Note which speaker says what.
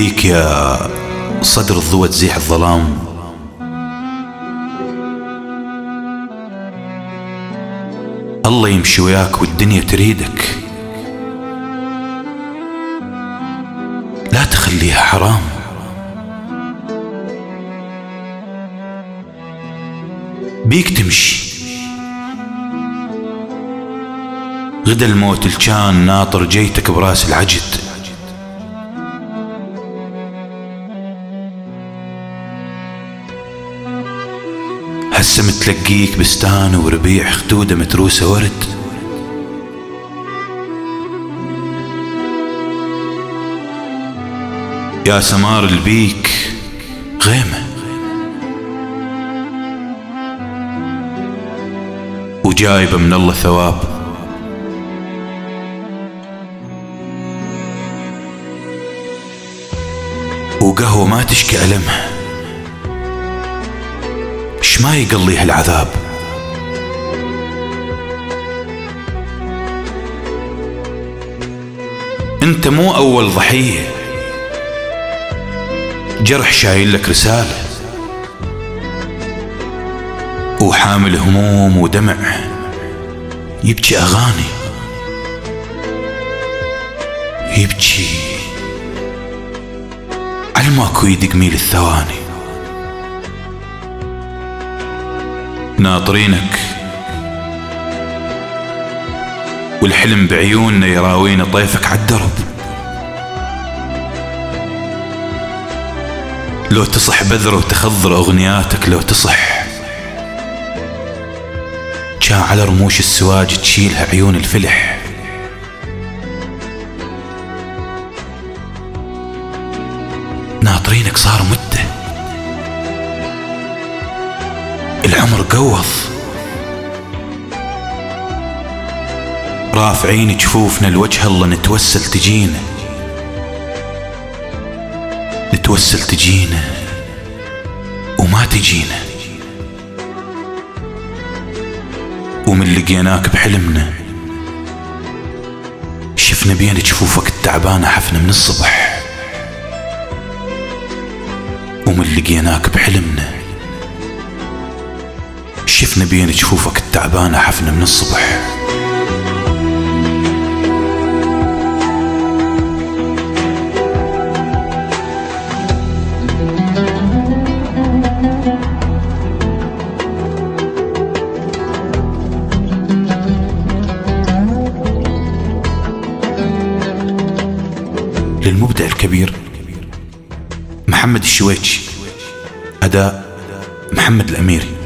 Speaker 1: بيك يا صدر الضوء تزيح الظلام، الله يمشي وياك والدنيا تريدك، لا تخليها حرام. بيك تمشي غدا الموت الكان ناطر جيتك براس العجد، هسه متلقيك بستان وربيع خدوده متروسه ورد، يا سمار البيك غيمه وجايبه من الله ثواب، وقهوة ما تشكي ألمها اش ما يقضيها العذاب. انت مو اول ضحية، جرح شايل لك رسالة، وحامل هموم ودمع يبكي اغاني، يبكي على ماكو يدق ميل الثواني. ناطرينك والحلم بعيوننا يراوينا طيفك عالدرب، لو تصح بذرة وتخضر اغنياتك، لو تصح جا على رموش السواج تشيلها عيون الفلح. ناطرينك صار مدة، العمر قوض، رافعين جفوفنا لوجه الله نتوسل تجينا، نتوسل تجينا وما تجينا، ومن لقيناك بحلمنا شفنا بين جفوفك التعبانة حفنا من الصبح، ومن لقيناك بحلمنا شفنا بين جفوفك التعبانة حفنا من الصبح. للمبدع الكبير محمد الشويتشي، أداء محمد الأميري.